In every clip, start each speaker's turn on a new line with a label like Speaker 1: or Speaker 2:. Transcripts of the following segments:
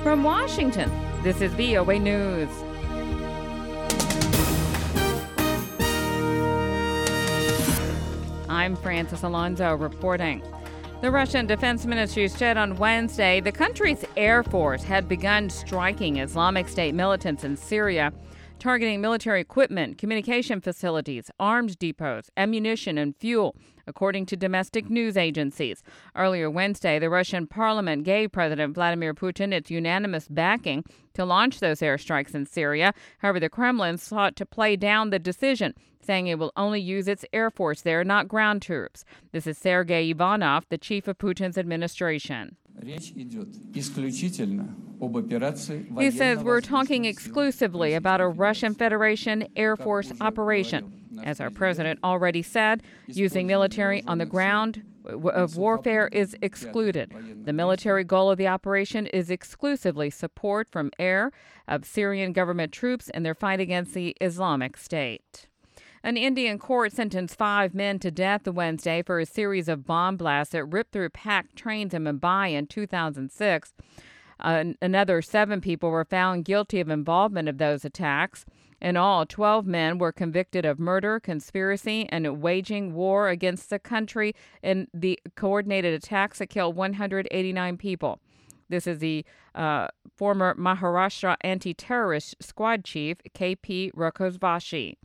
Speaker 1: From Washington, this is VOA News. I'm Francis Alonso reporting. The Russian Defense Ministry said on Wednesday the country's Air Force had begun striking Islamic State militants in Syria, targeting military equipment, communication facilities, arms depots, ammunition, and fuel, according to domestic news agencies. Earlier Wednesday, the Russian parliament gave President Vladimir Putin its unanimous backing to launch those airstrikes in Syria. However, the Kremlin sought to play down the decision, saying it will only use its air force there, not ground troops. This is Sergei Ivanov, the chief of Putin's administration. He says we're talking exclusively about a Russian Federation Air Force operation. As our president already said, using military on the ground of warfare is excluded. The military goal of the operation is exclusively support from air of Syrian government troops in their fight against the Islamic State. An Indian court sentenced 5 men to death Wednesday for a series of bomb blasts that ripped through packed trains in Mumbai in 2006. Another 7 people were found guilty of involvement of those attacks. In all, 12 men were convicted of murder, conspiracy, and waging war against the country in the coordinated attacks that killed 189 people. This is the former Maharashtra anti-terrorist squad chief, K.P. Rakhosvashi.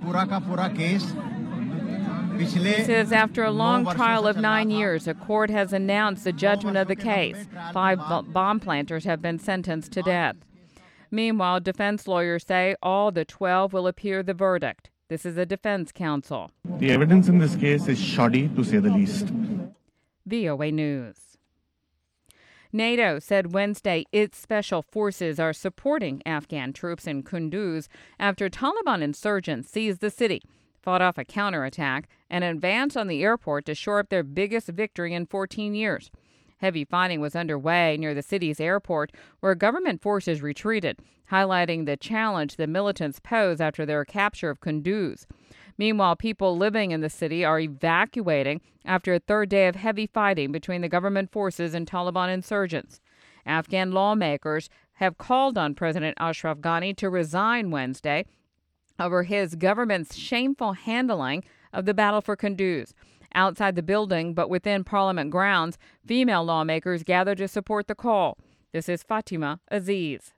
Speaker 1: He says after a long trial of 9 years, a court has announced the judgment of the case. 5 bomb planters have been sentenced to death. Meanwhile, defense lawyers say all the 12 will appeal the verdict. This is a defense counsel.
Speaker 2: The evidence in this case is shoddy, to say the least.
Speaker 1: VOA News. NATO said Wednesday its special forces are supporting Afghan troops in Kunduz after Taliban insurgents seized the city, fought off a counterattack, and advanced on the airport to shore up their biggest victory in 14 years. Heavy fighting was underway near the city's airport, where government forces retreated, highlighting the challenge the militants pose after their capture of Kunduz. Meanwhile, people living in the city are evacuating after a third day of heavy fighting between the government forces and Taliban insurgents. Afghan lawmakers have called on President Ashraf Ghani to resign Wednesday over his government's shameful handling of the battle for Kunduz. Outside the building, but within Parliament grounds, female lawmakers gathered to support the call. This is Fatima Aziz.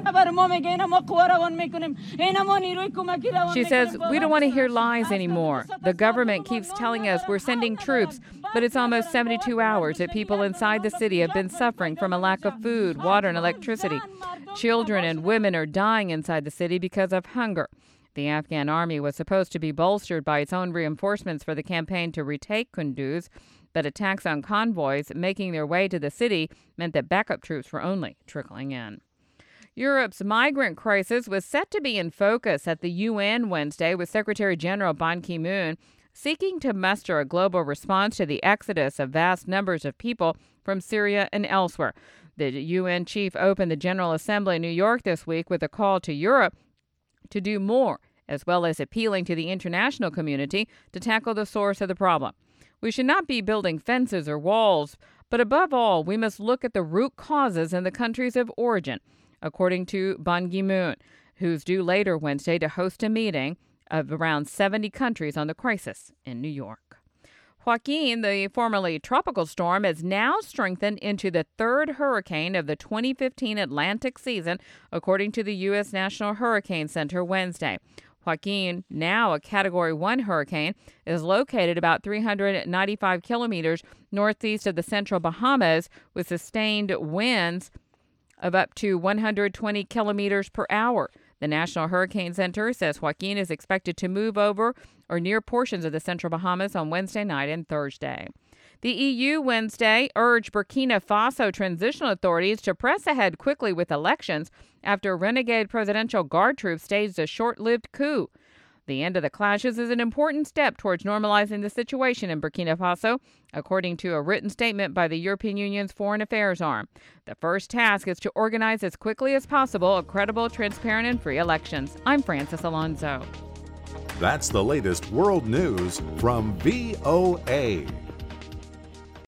Speaker 1: She says, we don't want to hear lies anymore. The government keeps telling us we're sending troops, but it's almost 72 hours that people inside the city have been suffering from a lack of food, water, and electricity. Children and women are dying inside the city because of hunger. The Afghan army was supposed to be bolstered by its own reinforcements for the campaign to retake Kunduz, but attacks on convoys making their way to the city meant that backup troops were only trickling in. Europe's migrant crisis was set to be in focus at the UN Wednesday, with Secretary General Ban Ki-moon seeking to muster a global response to the exodus of vast numbers of people from Syria and elsewhere. The UN chief opened the General Assembly in New York this week with a call to Europe to do more, as well as appealing to the international community to tackle the source of the problem. We should not be building fences or walls, but above all, we must look at the root causes in the countries of origin, according to Ban Ki-moon, who's due later Wednesday to host a meeting of around 70 countries on the crisis in New York. Joaquin, the formerly tropical storm, has now strengthened into the 3rd hurricane of the 2015 Atlantic season, according to the U.S. National Hurricane Center Wednesday. Joaquin, now a Category 1 hurricane, is located about 395 kilometers northeast of the central Bahamas, with sustained winds of up to 120 kilometers per hour. The National Hurricane Center says Joaquin is expected to move over or near portions of the central Bahamas on Wednesday night and Thursday. The EU Wednesday urged Burkina Faso transitional authorities to press ahead quickly with elections after renegade presidential guard troops staged a short-lived coup. The end of the clashes is an important step towards normalizing the situation in Burkina Faso, according to a written statement by the European Union's Foreign Affairs arm. The first task is to organize as quickly as possible a credible, transparent, and free elections. I'm Francis Alonso.
Speaker 3: That's the latest world news from VOA.